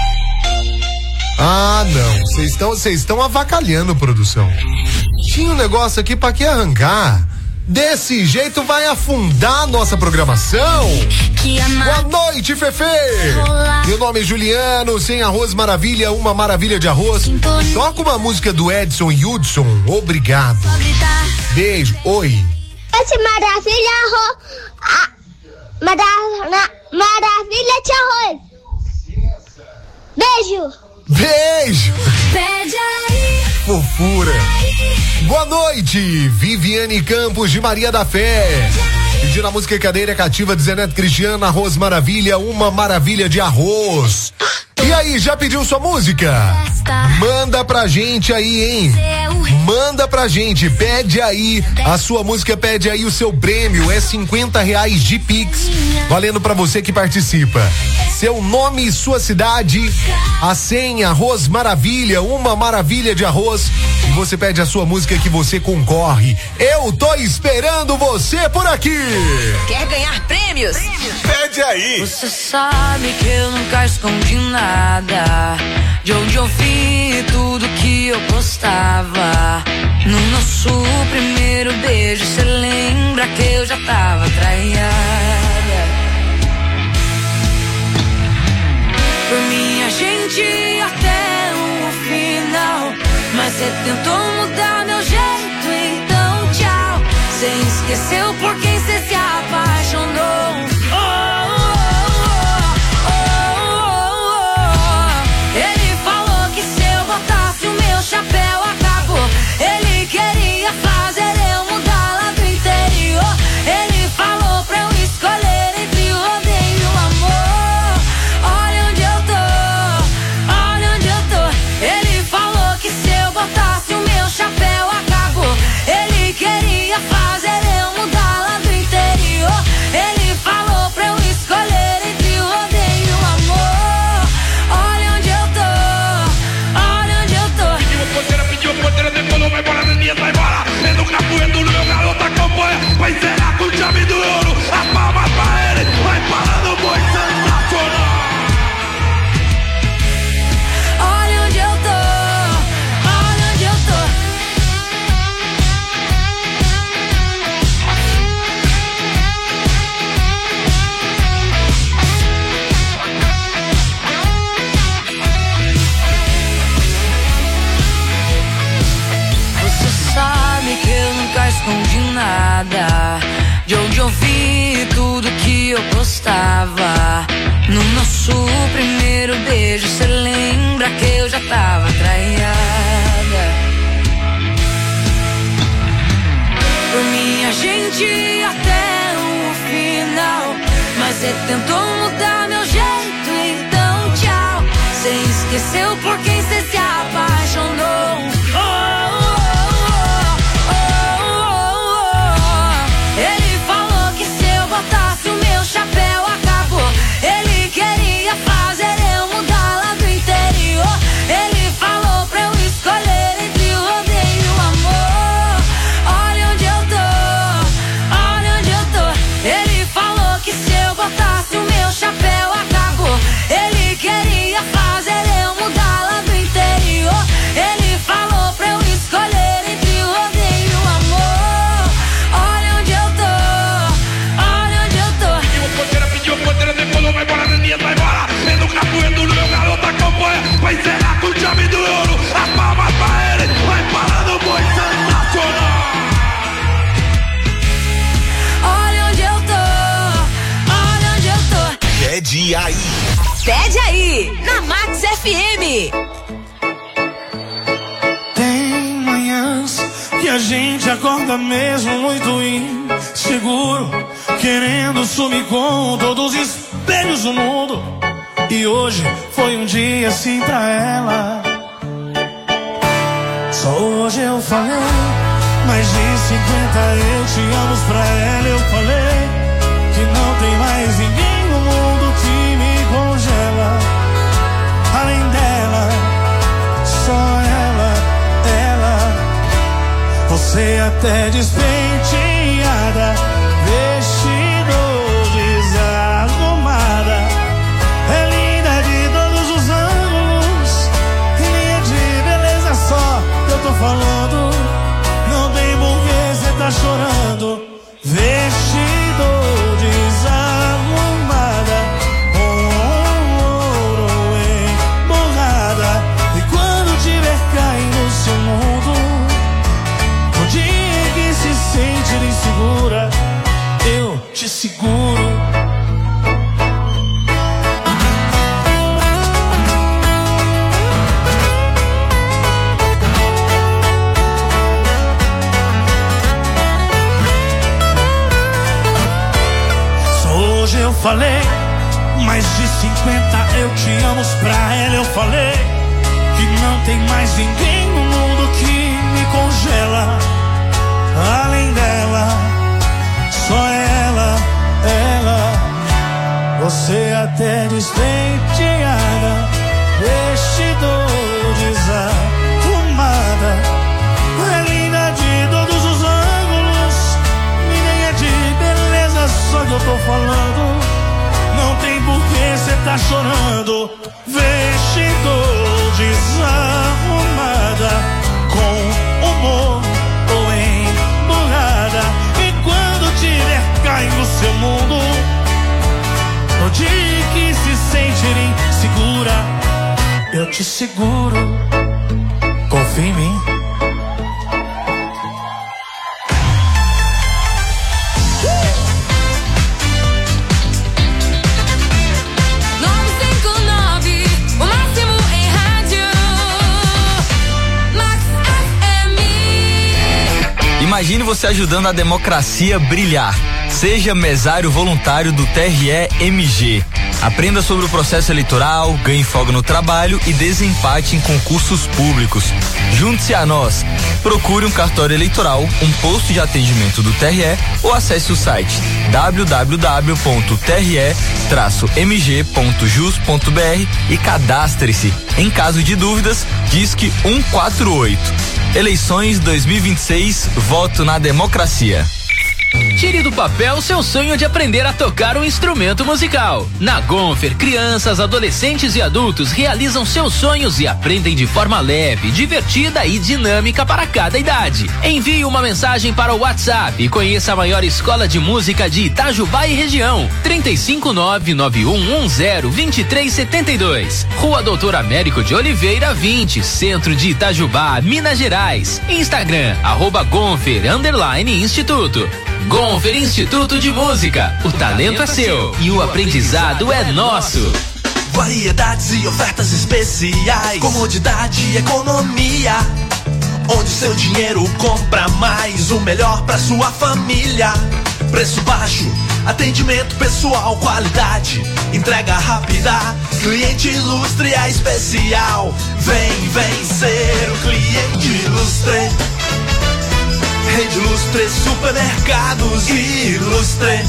Ah, não, vocês estão, vocês estão avacalhando, produção. Tinha um negócio aqui pra que arrancar? Desse jeito vai afundar a nossa programação. que a Boa noite, Fefe! Meu nome é Juliano, sem arroz maravilha, uma maravilha de arroz. Toca uma música do Edson Hudson, obrigado. Beijo, oi. Esse maravilha arroz. Ah, mara, na, maravilha de arroz. Beijo. Beijo. Pede aí. Fofura. Boa noite, Viviane Campos de Maria da Fé. Pedindo a música Cadeira Cativa de Zeneto Cristiano, Arroz Maravilha, uma maravilha de arroz. E aí, já pediu sua música? Manda pra gente aí, hein? Manda pra gente, pede aí a sua música, pede aí o seu prêmio, é cinquenta reais de Pix, valendo pra você que participa. Seu nome e sua cidade, a senha Arroz Maravilha, uma maravilha de arroz, e você pede a sua música que você concorre. Eu tô esperando você por aqui. Quer ganhar prêmios? Pede aí. Você sabe que eu nunca escondi nada, de onde eu vi tudo que eu postava. No nosso primeiro beijo, cê lembra que eu já tava traída. Por mim a gente ia até o final, mas cê tentou mudar meu jeito, então tchau. Cê esqueceu por quem cê se apaixonou. Oh, oh, oh, oh. Ele falou que se eu botasse o meu chapéu acabou. Ele queria fazer eu mudar lá do interior. Ele falou pra eu escolher entre o rodeio e o amor. Olha onde eu tô, olha onde eu tô. Ele falou que se eu botasse o meu chapéu acabou. Ele queria fazer eu mudar lá do interior. Ele falou pra eu escolher entre o rodeio e o amor. Olha onde eu tô, olha onde eu tô. Pediu ponteira, pediu ponteira, decolou, vai embora, Daniel, vai embora. É no capoeiro do meu garoto, acompanha. Vai zerar com o chave do ouro. A palma pra ele, vai parando o boi sensacional. Olha onde eu tô, olha onde eu tô. Você sabe que eu nunca escondi nada, de onde eu vi tudo que eu postava. No nosso primeiro beijo, cê lembra que eu já tava traída. Por mim a gente ia até o final, mas cê tentou mudar meu jeito, então tchau. Cê esqueceu por quem cê se apaixonou. Oh, oh, oh, oh, oh. Ele falou que se eu botasse o meu chapéu acabou. Ele queria fazer eu mudar lá do interior. Ele falou pra eu escolher entre o rodeio e o amor. Olha onde eu tô, olha onde eu tô. Ele falou que se eu botasse o meu chapéu acabou. Ele queria fazer eu mudar lá do interior. Ele falou pra eu escolher entre o rodeio e o amor. Olha onde eu tô, olha onde eu tô. Pediu ponteira, pediu ponteira, decolou, vai embora, Daniel, vai embora. É no capoeiro do meu garoto, acompanha. Vai zerar com o chave do ouro. A palma pra ele, vai parando o boi sensacional. Olha onde eu tô, olha onde eu tô. Pede aí. Pede aí, na Max F M. Tem manhãs que a gente acorda mesmo muito inseguro, querendo sumir com todos os espelhos do mundo. E hoje foi um dia assim pra ela. Só hoje eu falei mais de cinquenta eu te amo pra ela. Eu falei que não tem mais ninguém no mundo que me congela. Além dela, só ela, ela. Você até despenteada, vestido desarrumada. É linda de todos os ângulos, linha de beleza só que eu tô falando. Não tem porquê cê tá chorando. Vestido desarrumada. falei, mais de cinquenta eu te amo, pra ela eu falei que não tem mais ninguém no mundo que me congela. Além dela, só ela, ela. Você até despenteada, vestidor desarrumada, é linda de todos os ângulos, ninguém é de beleza, só que eu tô falando. Não tem por que cê tá chorando. Vestidor desarrumada, com humor ou emburrada, e quando tiver caindo no seu mundo, no dia que se sentir insegura, eu te seguro. Confia em mim. Imagine você ajudando a democracia a brilhar. Seja mesário voluntário do T R E M G. Aprenda sobre o processo eleitoral, ganhe folga no trabalho e desempate em concursos públicos. Junte-se a nós. Procure um cartório eleitoral, um posto de atendimento do T R E ou acesse o site w w w ponto t r e traço m g ponto jus ponto b r e cadastre-se. Em caso de dúvidas, disque um quatro oito. Eleições dois mil e vinte e seis, voto na democracia. Tire do papel seu sonho de aprender a tocar um instrumento musical. Na Gonfer, crianças, adolescentes e adultos realizam seus sonhos e aprendem de forma leve, divertida e dinâmica para cada idade. Envie uma mensagem para o WhatsApp e conheça a maior escola de música de Itajubá e região. trinta e cinco, nove nove um um zero, vinte e três setenta e dois. Rua Doutor Américo de Oliveira, vinte, Centro de Itajubá, Minas Gerais. Instagram, arroba Gonfer, underline Instituto. Gonfer Instituto de Música. O talento é seu e o aprendizado é nosso. Variedades e ofertas especiais, comodidade e economia, onde seu dinheiro compra mais, o melhor pra sua família. Preço baixo, atendimento pessoal, qualidade, entrega rápida, cliente ilustre é especial. Vem, vem ser o cliente ilustre. Rede Ilustre Supermercados Ilustre.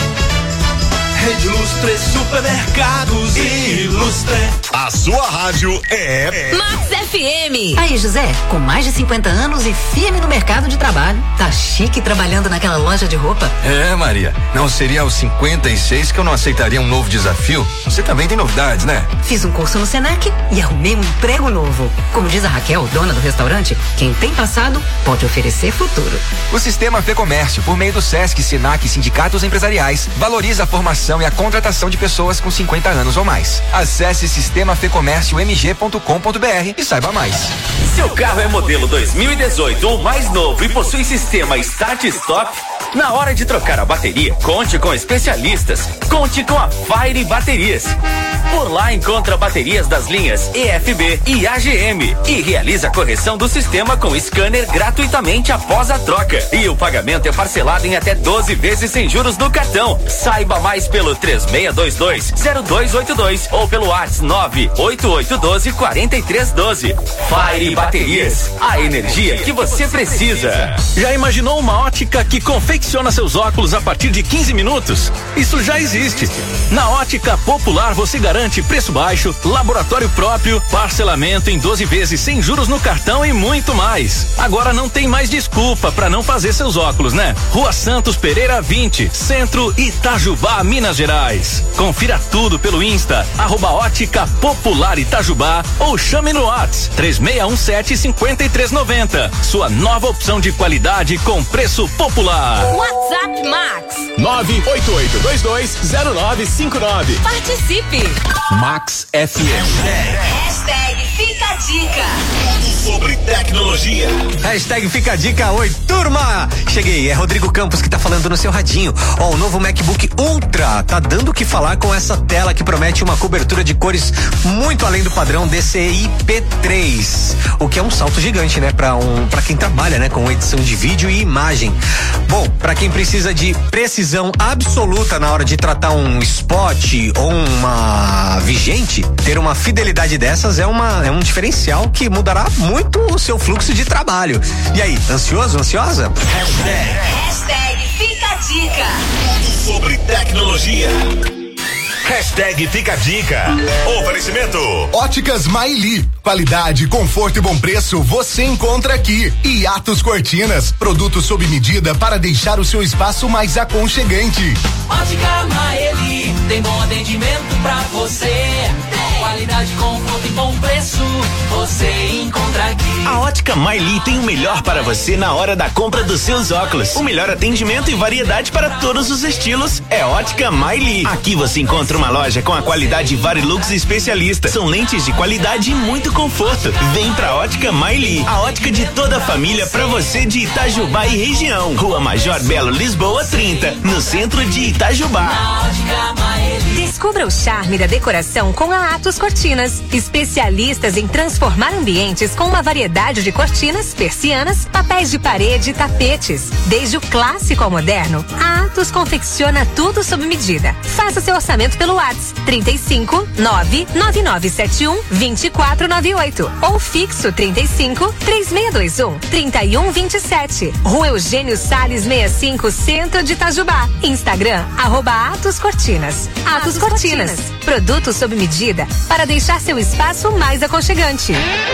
Rede Ilustre Supermercados Ilustre. A sua rádio é Max F M. Aí, José, com mais de cinquenta anos e firme no mercado de trabalho, tá chique trabalhando naquela loja de roupa? É, Maria, não seria aos cinquenta e seis que eu não aceitaria um novo desafio? Você também tem novidades, né? Fiz um curso no Senac e arrumei um emprego novo. Como diz a Raquel, dona do restaurante, quem tem passado pode oferecer futuro. O Sistema Fê Comércio, por meio do Sesc, Senac e sindicatos empresariais, valoriza a formação e a contratação de pessoas com cinquenta anos ou mais. Acesse sistema fê comércio m g ponto com ponto b r e saiba mais. Seu carro é modelo dois mil e dezoito ou mais novo e possui sistema Start Stop? Na hora de trocar a bateria, conte com especialistas. Conte com a Fire Baterias. Por lá encontra baterias das linhas E F B e A G M e realiza a correção do sistema com scanner gratuitamente após a troca. E o pagamento é parcelado em até doze vezes sem juros no cartão. Saiba mais pelo três seis dois dois, zero dois oito dois ou pelo WhatsApp nove oito oito um dois, quatro três um dois. Fire Baterias, a energia que você precisa. Já imaginou uma ótica que confecciona seus óculos a partir de quinze minutos? Isso já existe. Na Ótica Popular você garante preço baixo, laboratório próprio, parcelamento em doze vezes sem juros no cartão e muito mais. Agora não tem mais desculpa para não fazer seus óculos, né? Rua Santos Pereira vinte, Centro, Itajubá, Minas Gerais. Confira tudo pelo Insta, arroba Ótica Popular Itajubá ou chame no WhatsApp três seis um sete, cinco três nove zero. Sua nova opção de qualidade com preço popular. WhatsApp Max nove oito oito dois dois zero nove cinco nove. Participe. Max F M. Hashtag Fica a dica. Tudo sobre tecnologia. Hashtag Fica a Dica. Oi, turma! Cheguei, é Rodrigo Campos que tá falando no seu radinho. Ó, o novo MacBook Ultra tá dando o que falar com essa tela que promete uma cobertura de cores muito além do padrão D C I P três. O que é um salto gigante, né? Pra, um, pra quem trabalha, né? Com edição de vídeo e imagem. Bom, pra quem precisa de precisão absoluta na hora de tratar um spot ou uma vigente, ter uma fidelidade dessas é, uma, é um diferencial que mudará muito o seu fluxo de trabalho. E aí, ansioso, ansiosa? Hashtag, Hashtag Fica a Dica. tudo sobre tecnologia. Hashtag Fica a Dica. Oferecimento. Óticas Maili. Qualidade, conforto e bom preço você encontra aqui. E Atos Cortinas. Produtos sob medida para deixar o seu espaço mais aconchegante. Ótica Maeli, tem bom atendimento pra você. Qualidade, conforto e bom preço, você encontra aqui. A Ótica Maeli tem o melhor para você na hora da compra dos seus óculos. O melhor atendimento e variedade para todos os estilos é Ótica Maeli. Aqui você encontra uma loja com a qualidade Varilux especialista. São lentes de qualidade e muito conforto. Vem pra Ótica Maeli, a ótica de toda a família pra você de Itajubá e região. Rua Major Belo, Lisboa trinta, no centro de Itajubá. Descubra o charme da decoração com a Atos Cortinas. Especialistas em transformar ambientes com uma variedade de cortinas, persianas, papéis de parede e tapetes. Desde o clássico ao moderno, a Atos confecciona tudo sob medida. Faça seu orçamento pelo WhatsApp trinta e cinco, nove nove nove sete um, dois quatro nove oito ou fixo trinta e cinco, três seis dois um, trinta e um vinte e sete. Rua Eugênio Salles sessenta e cinco, centro de Itajubá. Instagram, arroba Atos Cortinas. Atos Cortinas. Produtos sob medida para deixar seu espaço mais aconchegante.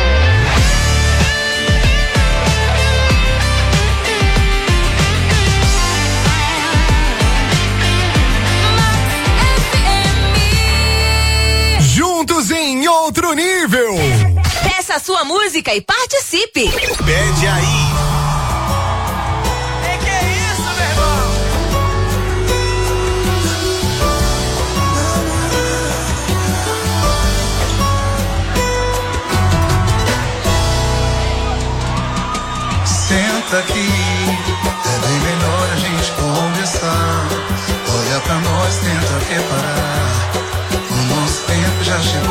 Juntos em outro nível. Peça a sua música e participe. Pede aí. Senta aqui, é bem melhor a gente conversar. Olha pra nós, tenta reparar. O nosso tempo já chegou.